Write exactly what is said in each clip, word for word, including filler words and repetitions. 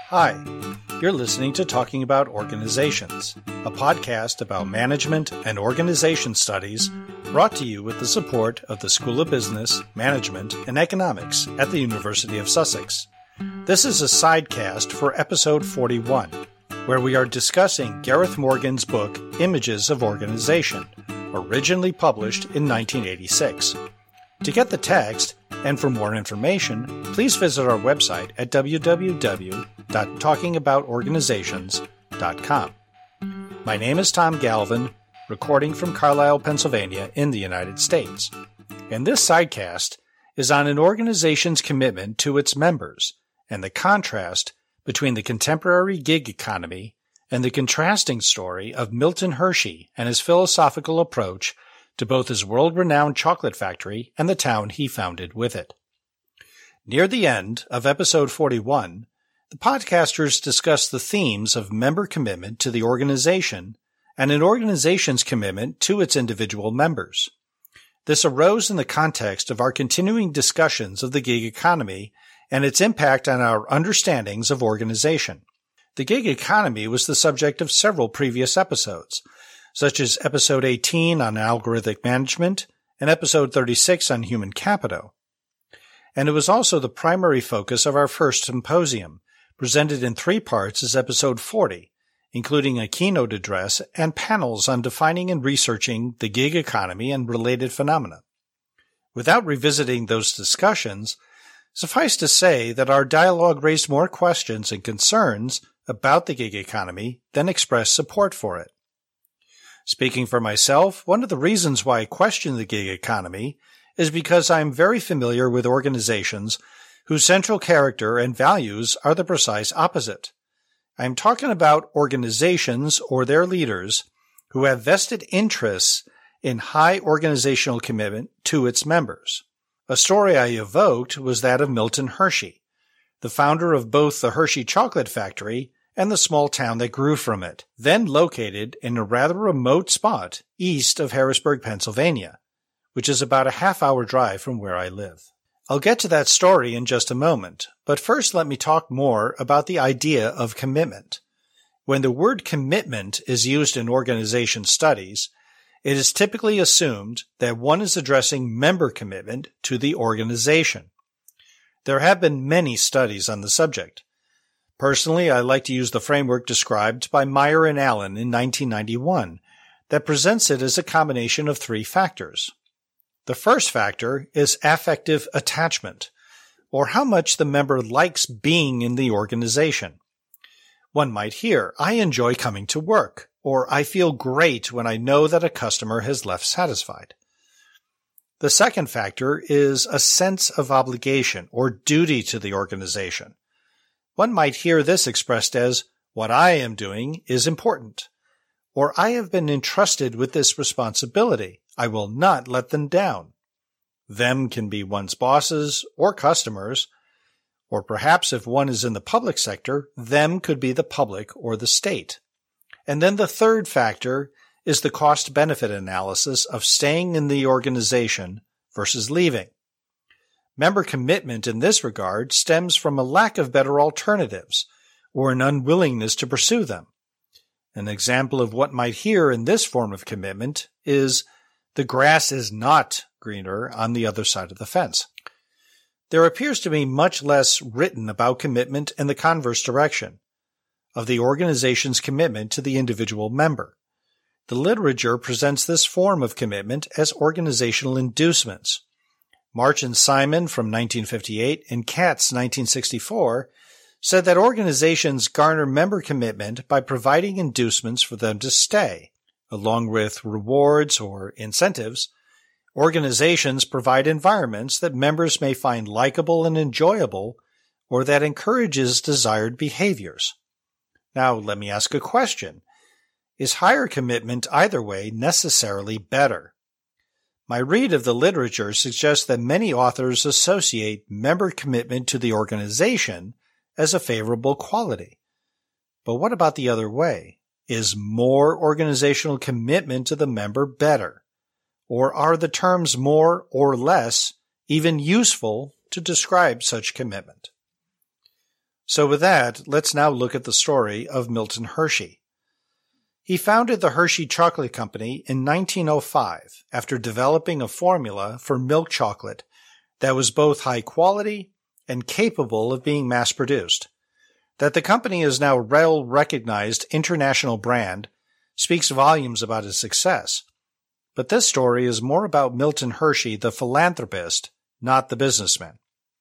Hi, you're listening to Talking About Organizations, a podcast about management and organization studies brought to you with the support of the School of Business, Management, and Economics at the University of Sussex. This is a sidecast for episode forty-one, where we are discussing Gareth Morgan's book, Images of Organization, originally published in nineteen eighty-six. To get the text, and for more information, please visit our website at w w w dot talking about organizations dot com. My name is Tom Galvin, recording from Carlisle, Pennsylvania in the United States. And this sidecast is on an organization's commitment to its members and the contrast between the contemporary gig economy and the contrasting story of Milton Hershey and his philosophical approach to both his world-renowned chocolate factory and the town he founded with it. Near the end of episode forty-one, the podcasters discuss the themes of member commitment to the organization and an organization's commitment to its individual members. This arose in the context of our continuing discussions of the gig economy and its impact on our understandings of organization. The gig economy was the subject of several previous episodes, such as episode eighteen on algorithmic management and episode thirty-six on human capital. And it was also the primary focus of our first symposium, presented in three parts as episode forty, including a keynote address and panels on defining and researching the gig economy and related phenomena. Without revisiting those discussions, suffice to say that our dialogue raised more questions and concerns about the gig economy than expressed support for it. Speaking for myself, one of the reasons why I question the gig economy is because I am very familiar with organizations whose central character and values are the precise opposite. I am talking about organizations or their leaders who have vested interests in high organizational commitment to its members. A story I evoked was that of Milton Hershey, the founder of both the Hershey Chocolate Factory and the small town that grew from it, then located in a rather remote spot east of Harrisburg, Pennsylvania, which is about a half-hour drive from where I live. I'll get to that story in just a moment, but first let me talk more about the idea of commitment. When the word commitment is used in organization studies, it is typically assumed that one is addressing member commitment to the organization. There have been many studies on the subject. Personally, I like to use the framework described by Meyer and Allen in nineteen ninety-one that presents it as a combination of three factors. The first factor is affective attachment, or how much the member likes being in the organization. One might hear, I enjoy coming to work, or I feel great when I know that a customer has left satisfied. The second factor is a sense of obligation or duty to the organization. One might hear this expressed as, what I am doing is important, or I have been entrusted with this responsibility. I will not let them down. Them can be one's bosses or customers, or perhaps if one is in the public sector, them could be the public or the state. And then the third factor is the cost-benefit analysis of staying in the organization versus leaving. Member commitment in this regard stems from a lack of better alternatives or an unwillingness to pursue them. An example of what might hear in this form of commitment is the grass is not greener on the other side of the fence. There appears to be much less written about commitment in the converse direction, of the organization's commitment to the individual member. The literature presents this form of commitment as organizational inducements. March and Simon from nineteen fifty-eight and Katz nineteen sixty-four said that organizations garner member commitment by providing inducements for them to stay. Along with rewards or incentives, organizations provide environments that members may find likable and enjoyable or that encourages desired behaviors. Now, let me ask a question. Is higher commitment either way necessarily better? My read of the literature suggests that many authors associate member commitment to the organization as a favorable quality. But what about the other way? Is more organizational commitment to the member better? Or are the terms more or less even useful to describe such commitment? So with that, let's now look at the story of Milton Hershey. He founded the Hershey Chocolate Company in nineteen oh five after developing a formula for milk chocolate that was both high quality and capable of being mass-produced. That the company is now a well-recognized international brand speaks volumes about its success. But this story is more about Milton Hershey, the philanthropist, not the businessman.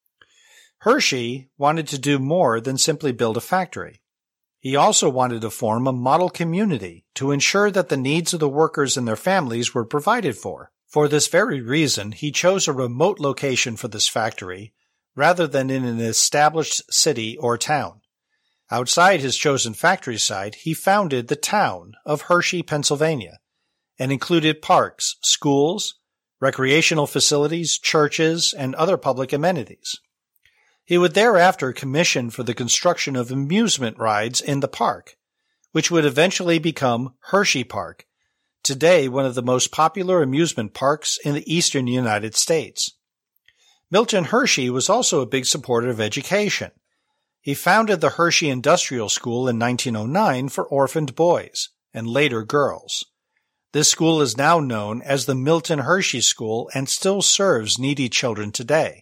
Hershey wanted to do more than simply build a factory. He also wanted to form a model community to ensure that the needs of the workers and their families were provided for. For this very reason, he chose a remote location for this factory rather than in an established city or town. Outside his chosen factory site, he founded the town of Hershey, Pennsylvania, and included parks, schools, recreational facilities, churches, and other public amenities. He would thereafter commission for the construction of amusement rides in the park, which would eventually become Hershey Park, today one of the most popular amusement parks in the eastern United States. Milton Hershey was also a big supporter of education. He founded the Hershey Industrial School in nineteen oh nine for orphaned boys and later girls. This school is now known as the Milton Hershey School and still serves needy children today.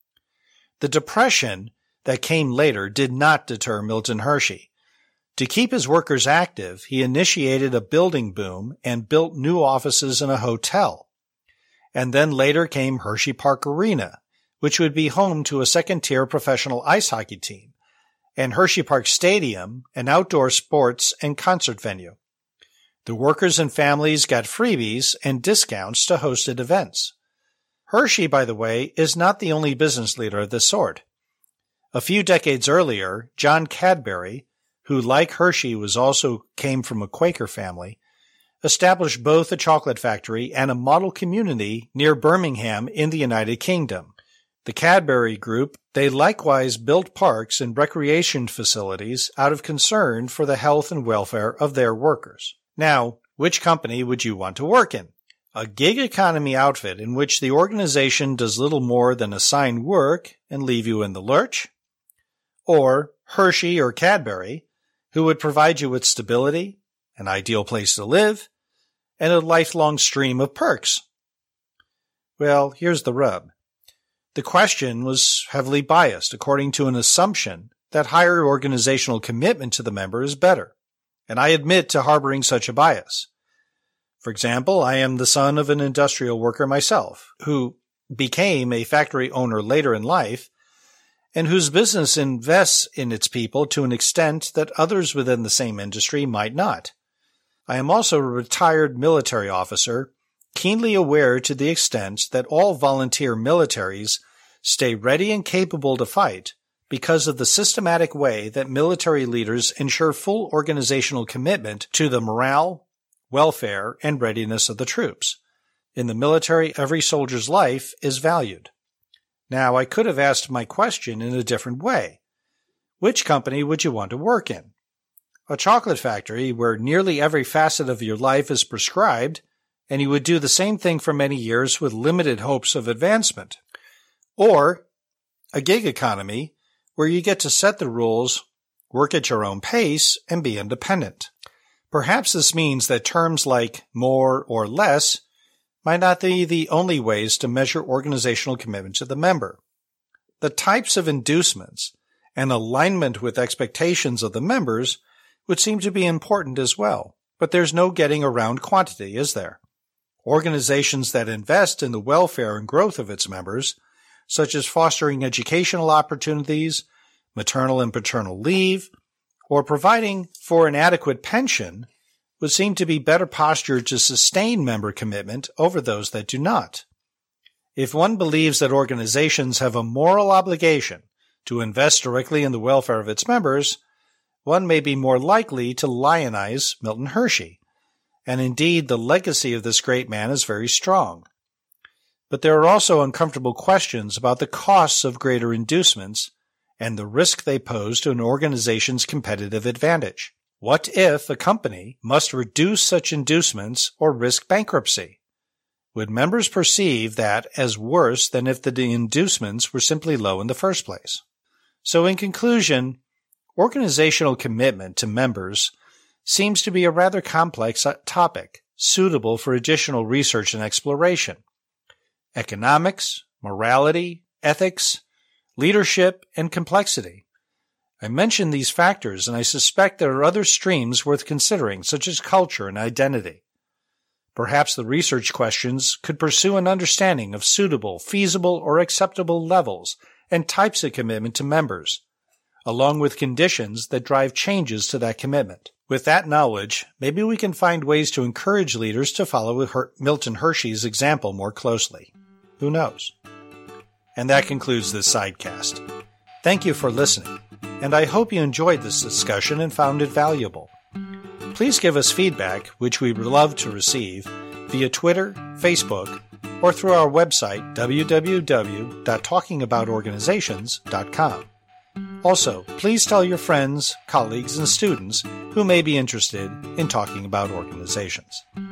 The Depression that came later did not deter Milton Hershey. To keep his workers active, he initiated a building boom and built new offices and a hotel. And then later came Hershey Park Arena, which would be home to a second-tier professional ice hockey team, and Hershey Park Stadium, an outdoor sports and concert venue. The workers and families got freebies and discounts to hosted events. Hershey, by the way, is not the only business leader of this sort. A few decades earlier, John Cadbury, who like Hershey was also came from a Quaker family, established both a chocolate factory and a model community near Birmingham in the United Kingdom. The Cadbury Group, they likewise built parks and recreation facilities out of concern for the health and welfare of their workers. Now, which company would you want to work in? A gig economy outfit in which the organization does little more than assign work and leave you in the lurch? Or Hershey or Cadbury, who would provide you with stability, an ideal place to live, and a lifelong stream of perks? Well, here's the rub. The question was heavily biased according to an assumption that higher organizational commitment to the member is better, and I admit to harboring such a bias. For example, I am the son of an industrial worker myself, who became a factory owner later in life, and whose business invests in its people to an extent that others within the same industry might not. I am also a retired military officer, keenly aware to the extent that all volunteer militaries stay ready and capable to fight because of the systematic way that military leaders ensure full organizational commitment to the morale, welfare, and readiness of the troops. In the military, every soldier's life is valued. Now, I could have asked my question in a different way. Which company would you want to work in? A chocolate factory where nearly every facet of your life is prescribed, and you would do the same thing for many years with limited hopes of advancement. Or a gig economy where you get to set the rules, work at your own pace, and be independent. Perhaps this means that terms like more or less might not be the only ways to measure organizational commitment to the member. The types of inducements and alignment with expectations of the members would seem to be important as well, but there's no getting around quantity, is there? Organizations that invest in the welfare and growth of its members, such as fostering educational opportunities, maternal and paternal leave, or providing for an adequate pension, would seem to be better postured to sustain member commitment over those that do not. If one believes that organizations have a moral obligation to invest directly in the welfare of its members, one may be more likely to lionize Milton Hershey. And indeed, the legacy of this great man is very strong. But there are also uncomfortable questions about the costs of greater inducements and the risk they pose to an organization's competitive advantage. What if a company must reduce such inducements or risk bankruptcy? Would members perceive that as worse than if the inducements were simply low in the first place? So in conclusion, Organizational commitment to members seems to be a rather complex topic, suitable for additional research and exploration. Economics, morality, ethics, leadership, and complexity. I mention these factors, and I suspect there are other streams worth considering, such as culture and identity. Perhaps the research questions could pursue an understanding of suitable, feasible, or acceptable levels and types of commitment to members, along with conditions that drive changes to that commitment. With that knowledge, maybe we can find ways to encourage leaders to follow Milton Hershey's example more closely. Who knows? And that concludes this sidecast. Thank you for listening, and I hope you enjoyed this discussion and found it valuable. Please give us feedback, which we would love to receive, via Twitter, Facebook, or through our website, w w w dot talking about organizations dot com. Also, please tell your friends, colleagues, and students who may be interested in talking about organizations.